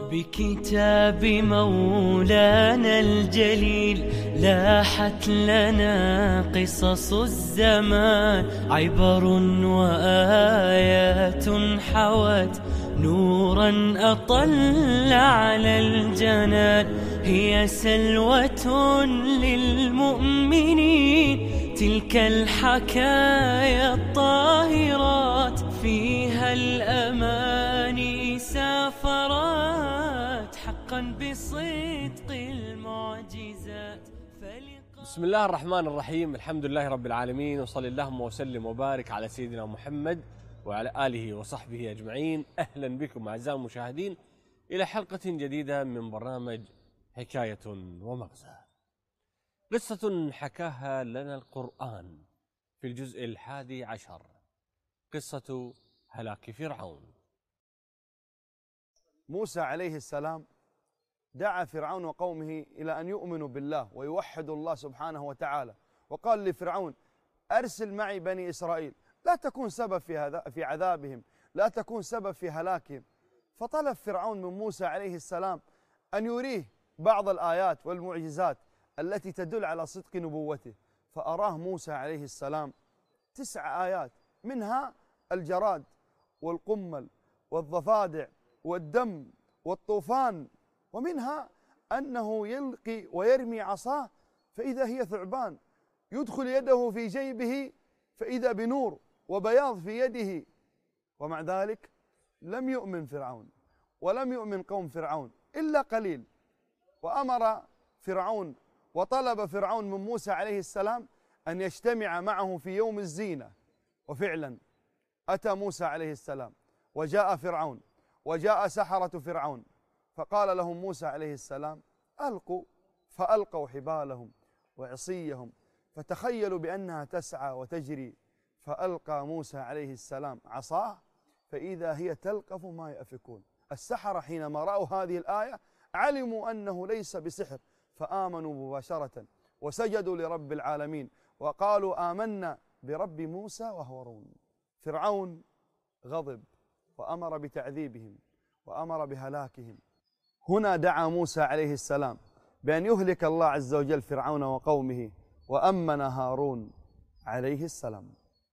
بكتاب مولانا الجليل لاحت لنا قصص الزمان، عبر وآيات حوت نورا أطل على الجنان. هي سلوة للمؤمنين تلك الحكايا الطاهرات، فيها الأماني سافرات حقا بصدق المعجزات. بسم الله الرحمن الرحيم، الحمد لله رب العالمين، وصلى اللهم وسلم وبارك على سيدنا محمد وعلى آله وصحبه أجمعين. أهلا بكم أعزائي المشاهدين إلى حلقة جديدة من برنامج حكاية ومغزى. قصة حكاها لنا القرآن في الجزء 11، قصة هلاك فرعون. موسى عليه السلام دعا فرعون وقومه إلى أن يؤمنوا بالله ويوحدوا الله سبحانه وتعالى، وقال لفرعون: أرسل معي بني إسرائيل، لا تكون سبب في عذابهم، لا تكون سبب في هلاكهم. فطلب فرعون من موسى عليه السلام أن يريه بعض الآيات والمعجزات التي تدل على صدق نبوته، فأراه موسى عليه السلام 9 آيات، منها الجراد والقمل والضفادع والدم والطوفان، ومنها أنه يلقي ويرمي عصاه فإذا هي ثعبان، يدخل يده في جيبه فإذا بنور وبياض في يده. ومع ذلك لم يؤمن فرعون ولم يؤمن قوم فرعون إلا قليل. وأمر فرعون وطلب فرعون من موسى عليه السلام أن يجتمع معه في يوم الزينة، وفعلا أتى موسى عليه السلام وجاء فرعون وجاء سحرة فرعون، فقال لهم موسى عليه السلام: ألقوا، فألقوا حبالهم وعصيهم فتخيلوا بأنها تسعى وتجري، فألقى موسى عليه السلام عصاه فإذا هي تلقف ما يأفكون. السحرة حينما رأوا هذه الآية علموا أنه ليس بسحر، فآمنوا مباشرة وسجدوا لرب العالمين وقالوا: آمنا برب موسى وهارون. فرعون غضب وأمر بتعذيبهم وأمر بهلاكهم. هنا دعا موسى عليه السلام بأن يهلك الله عز وجل فرعون وقومه، وأمن هارون عليه السلام.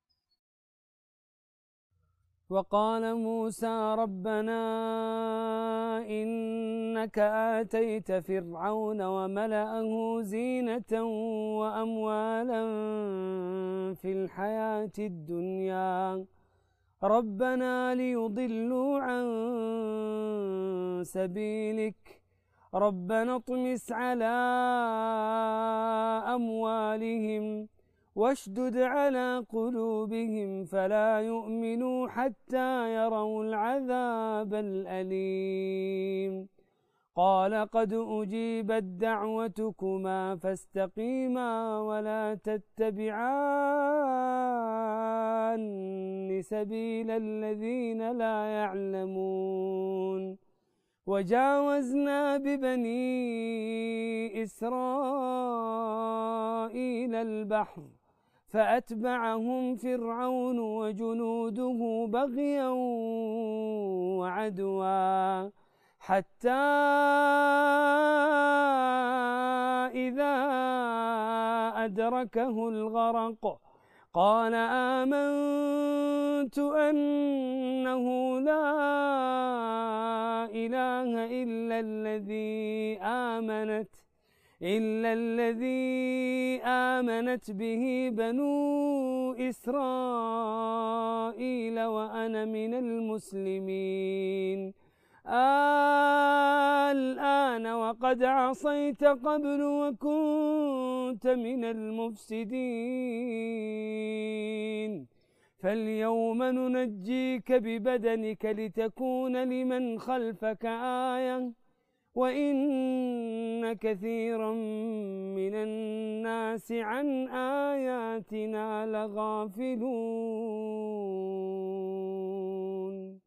وقال موسى: ربنا إنك آتيت فرعون وملأه زينة وأموالا في الحياة الدنيا، ربنا ليضلوا عن سبيلك، ربنا اطمس على أموالهم واشدد على قلوبهم فلا يؤمنوا حتى يروا العذاب الأليم. قال: قد أجيبت دعوتكما فاستقيما ولا تتبعان سبيل الذين لا يعلمون. وجاوزنا ببني إسرائيل البحر فأتبعهم فرعون وجنوده بغيا وعدوا، حتى إذا أدركه الغرق قال: آمنت أنه لا إله إلا الذي آمنت به بنو إسرائيل وأنا من المسلمين. الآن وقد عصيت قبل وكنت من المفسدين، فاليوم ننجيك ببدنك لتكون لمن خلفك آية، وإن كثيرا من الناس عن آياتنا لغافلون.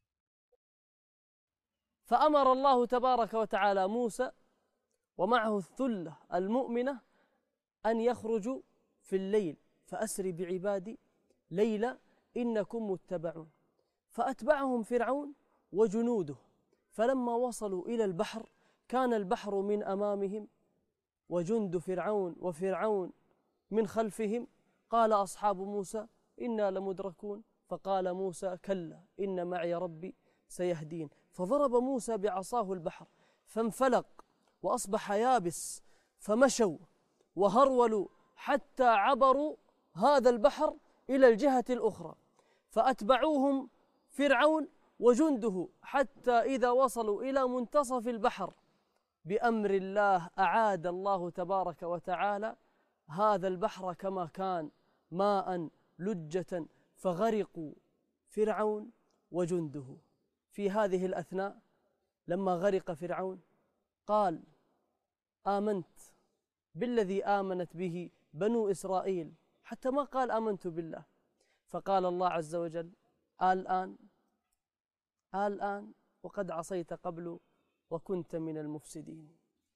فأمر الله تبارك وتعالى موسى ومعه الثلة المؤمنة أن يخرجوا في الليل، فأسر بعبادي ليلا إنكم متبعون. فأتبعهم فرعون وجنوده فلما وصلوا إلى البحر كان البحر من أمامهم وجند فرعون وفرعون من خلفهم. قال أصحاب موسى إنا لمدركون، فقال موسى كلا إن معي ربي سيهدين. فضرب موسى بعصاه البحر فانفلق وأصبح يابس، فمشوا وهرولوا حتى عبروا هذا البحر إلى الجهة الأخرى، فأتبعوهم فرعون وجنده حتى إذا وصلوا إلى منتصف البحر بأمر الله أعاد الله تبارك وتعالى هذا البحر كما كان ماء لجة، فغرقوا فرعون وجنده. في هذه الأثناء لما غرق فرعون قال آمنت بالذي آمنت به بنو إسرائيل، حتى ما قال آمنت بالله. فقال الله عز وجل الآن وقد عصيت قبل وكنت من المفسدين.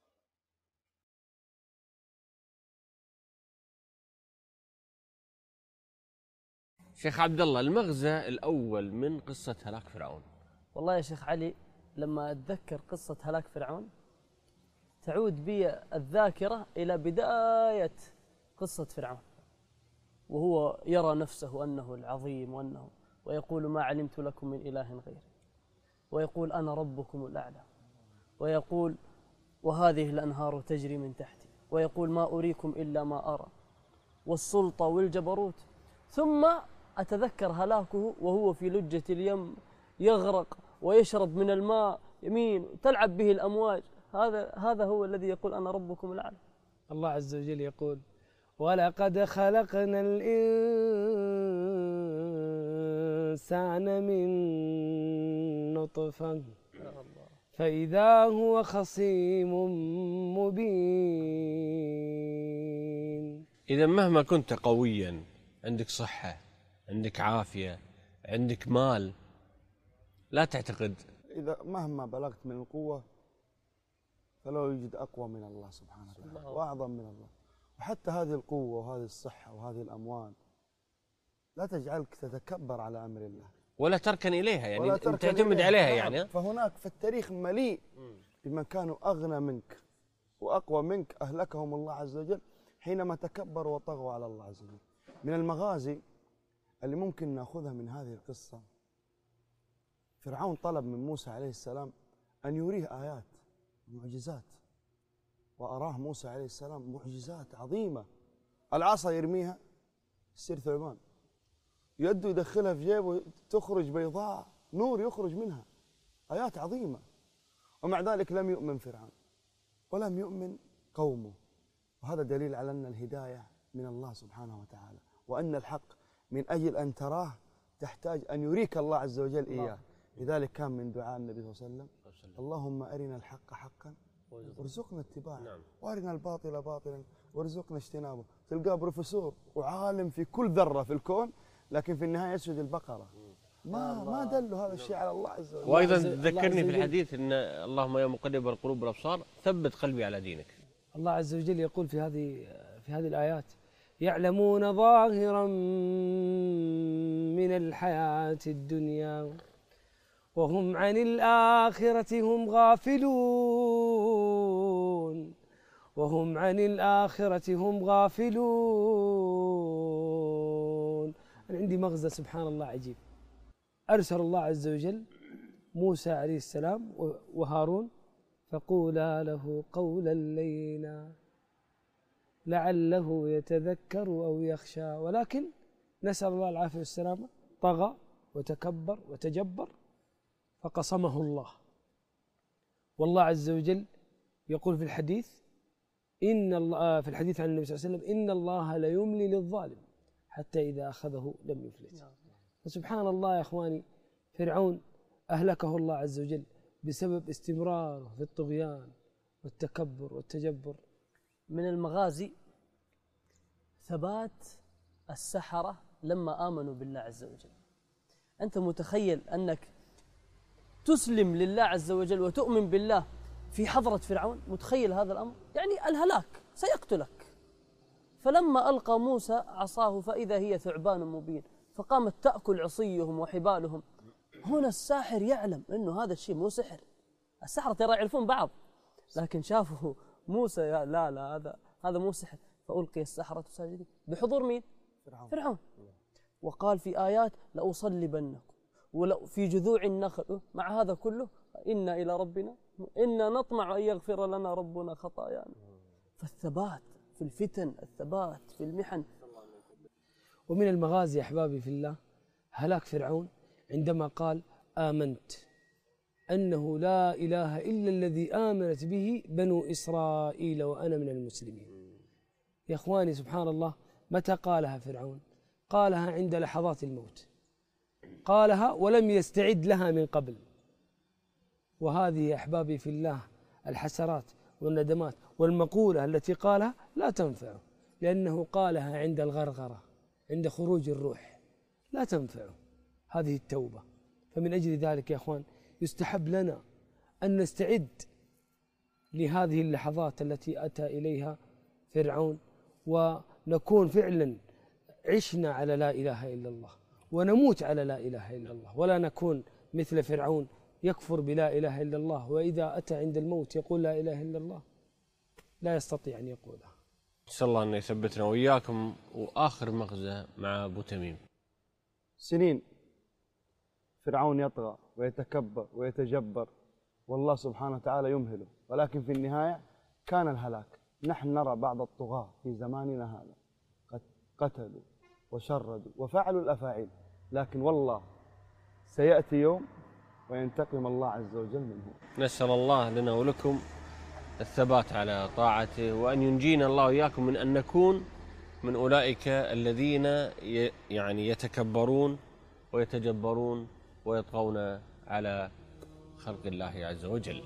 شيخ عبد الله، المغزى الأول من قصة هلاك فرعون. والله يا شيخ علي لما أتذكر قصة هلاك فرعون تعود بي الذاكرة إلى بداية قصة فرعون، وهو يرى نفسه أنه العظيم ويقول ما علمت لكم من إله غيري، ويقول أنا ربكم الأعلى، ويقول وهذه الأنهار تجري من تحتي، ويقول ما أريكم إلا ما أرى، والسلطة والجبروت. ثم أتذكر هلاكه وهو في لجة اليم يغرق ويشرب من الماء يمين تلعب به الأمواج. هذا هو الذي يقول أنا ربكم الأعلى. الله عز وجل يقول ولقد خلقنا الإنسان من نطفة فإذا هو خصيم مبين. إذا مهما كنت قويا، عندك صحة، عندك عافية، عندك مال، لا تعتقد إذا مهما بلغت من القوة فلا يوجد أقوى من الله سبحانه وتعالى وأعظم من الله. وحتى هذه القوة وهذه الصحة وهذه الأموال لا تجعلك تتكبر على أمر الله ولا تركن إليها، يعني تعتمد عليها. يعني فهناك في التاريخ مليء بمن كانوا أغنى منك وأقوى منك أهلكهم الله عز وجل حينما تكبروا وطغوا على الله عز وجل. من المغازي اللي ممكن نأخذها من هذه القصة، فرعون طلب من موسى عليه السلام أن يريه آيات معجزات، وأراه موسى عليه السلام معجزات عظيمة. العصا يرميها تصير ثعبان، يده يدخلها في جيبه تخرج بيضاء، نور يخرج منها، آيات عظيمة. ومع ذلك لم يؤمن فرعون ولم يؤمن قومه، وهذا دليل على أن الهداية من الله سبحانه وتعالى، وأن الحق من أجل أن تراه تحتاج أن يريك الله عز وجل إياه. لذلك كان من دعاء النبي صلى الله عليه وسلم اللهم أرنا الحق حقا وارزقنا اتباعه، وأرنا الباطل باطلا وارزقنا اجتنابه. تلقاه بروفيسور وعالم في كل ذرة في الكون، لكن في النهاية يسجد البقرة. ما دله هذا الشيء على الله عز وجل. وأيضا ذكرني في الحديث أن اللهم يا مقلب القلوب والأبصار ثبت قلبي على دينك. الله عز وجل يقول في هذه الآيات يعلمون ظاهرا من الحياة الدنيا وهم عن الآخرة هم غافلون وهم عن الآخرة هم غافلون. أنا عندي مغزى سبحان الله عجيب. أرسل الله عز وجل موسى عليه السلام وهارون فقولا له قولا لينا لعله يتذكر أو يخشى، ولكن نسأل الله العافية والسلامة طغى وتكبر وتجبر فقصمه الله. والله عز وجل يقول في الحديث إن الله في الحديث عن النبي صلى الله عليه وسلم إن الله لا يملي للظالم حتى إذا أخذه لم يفلت. فسبحان الله يا إخواني، فرعون أهلكه الله عز وجل بسبب استمراره في الطغيان والتكبر والتجبر. من المغازي ثبات السحرة لما آمنوا بالله عز وجل. أنت متخيل أنك تسلم لله عز وجل وتؤمن بالله في حضرة فرعون؟ متخيل هذا الأمر؟ يعني الهلاك سيقتلك. فلما ألقى موسى عصاه فإذا هي ثعبان مبين فقامت تأكل عصيهم وحبالهم. هنا الساحر يعلم أنه هذا الشيء مو سحر، السحرة ترى يعرفون بعض، لكن شافوا موسى لا هذا مو سحر، فألقي السحرة ساجدين بحضور مين؟ فرعون. وقال في آيات لأصلبنكم ولو في جذوع النخل. مع هذا كله إنا إلى ربنا إنا نطمع أن يغفر لنا ربنا خطايانا. فالثبات في الفتن، الثبات في المحن. ومن المغازي أحبابي في الله هلاك فرعون عندما قال آمنت أنه لا إله إلا الذي آمنت به بنو إسرائيل وأنا من المسلمين. يا إخواني سبحان الله، متى قالها فرعون؟ قالها عند لحظات الموت، قالها ولم يستعد لها من قبل. وهذه يا أحبابي في الله الحسرات والندمات والمقولة التي قالها لا تنفعه، لأنه قالها عند الغرغرة، عند خروج الروح، لا تنفعه هذه التوبة. فمن أجل ذلك يا أخوان يستحب لنا أن نستعد لهذه اللحظات التي أتى إليها فرعون، ونكون فعلا عشنا على لا إله إلا الله ونموت على لا إله إلا الله، ولا نكون مثل فرعون يكفر بلا إله إلا الله، وإذا أتى عند الموت يقول لا إله إلا الله لا يستطيع أن يقولها. نسأل الله أن يثبتنا وإياكم. وآخر مغزى مع أبو تميم. سنين فرعون يطغى ويتكبر ويتجبر، والله سبحانه وتعالى يمهله، ولكن في النهاية كان الهلاك. نحن نرى بعض الطغاة في زماننا هذا قد قتلوا وشردوا وفعلوا الأفاعيل، لكن والله سيأتي يوم وينتقم الله عز وجل منه. نسأل الله لنا ولكم الثبات على طاعته، وأن ينجينا الله وإياكم من أن نكون من أولئك الذين يعني يتكبرون ويتجبرون ويطغون على خلق الله عز وجل.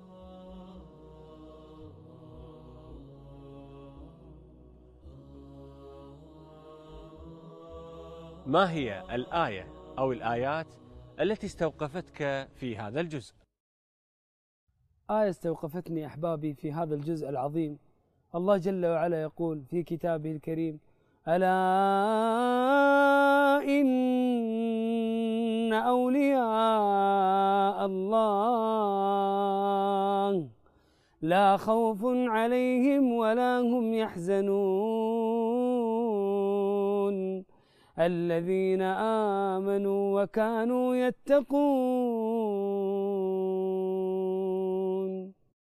ما هي الآية أو الآيات التي استوقفتك في هذا الجزء؟ آية استوقفتني أحبابي في هذا الجزء العظيم، الله جل وعلا يقول في كتابه الكريم: ألا إن أولياء الله لا خوف عليهم ولا هم يحزنون الذين آمنوا وكانوا يتقون.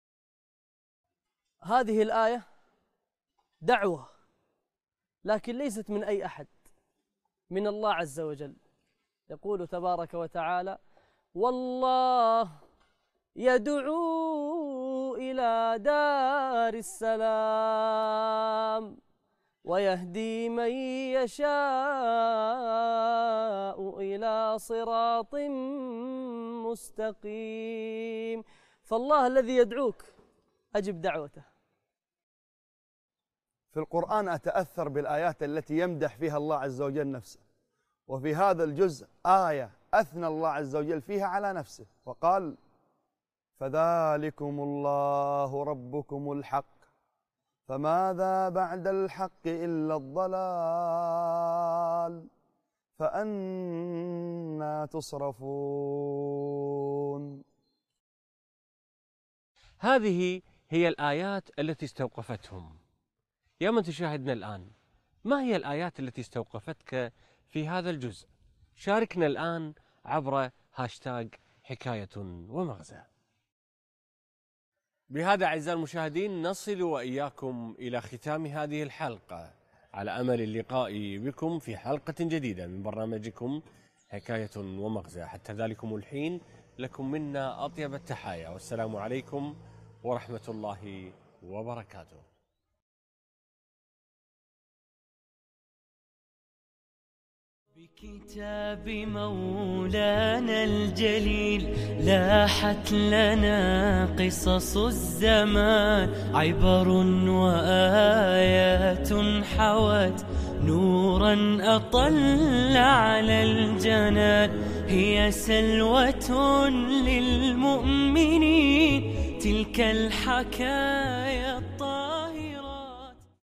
هذه الآية دعوة، لكن ليست من أي أحد، من الله عز وجل. يقول تبارك وتعالى: والله يدعو إلى دار السلام ويهدي من يشاء إلى صراط مستقيم. فالله الذي يدعوك أجب دعوته. في القرآن أتأثر بالآيات التي يمدح فيها الله عز وجل نفسه، وفي هذا الجزء آية أثنى الله عز وجل فيها على نفسه وقال: فذلكم الله ربكم الحق فماذا بعد الحق إلا الضلال فأنى تصرفون. هذه هي الآيات التي استوقفتهم. يا من تشاهدنا الآن، ما هي الآيات التي استوقفتك في هذا الجزء؟ شاركنا الآن عبر هاشتاج حكاية ومغزى. بهذا أعزائي المشاهدين نصل وإياكم إلى ختام هذه الحلقة، على أمل اللقاء بكم في حلقة جديدة من برنامجكم حكاية ومغزى. حتى ذلكم الحين لكم منا أطيب التحايا، والسلام عليكم ورحمة الله وبركاته. بكتاب مولانا الجليل لاحت لنا قصص الزمان، عبر وآيات حوت نورا أطل على الجنان، هي سلوة للمؤمنين تلك الحكايا